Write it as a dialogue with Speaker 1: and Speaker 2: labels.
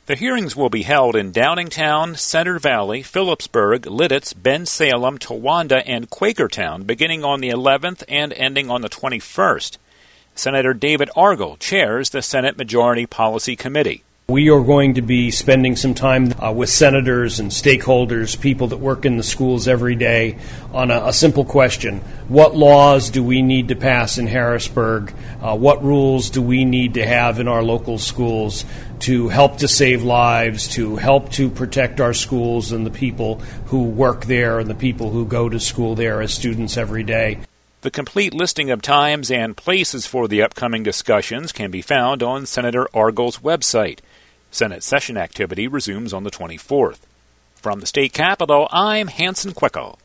Speaker 1: The hearings will be held in Downingtown, Center Valley, Phillipsburg, Lititz, Bensalem, Towanda, and Quakertown, beginning on the 11th and ending on the 21st. Senator David Argall chairs the Senate Majority Policy Committee.
Speaker 2: We are going to be spending some time with senators and stakeholders, people that work in the schools every day, on a simple question. What laws do we need to pass in Harrisburg? What rules do we need to have in our local schools to help to save lives, to help to protect our schools and the people who work there and the people who go to school there as students every day?
Speaker 1: The complete listing of times and places for the upcoming discussions can be found on Senator Argall's website. Senate session activity resumes on the 24th. From the state capitol, I'm Hanson Quickel.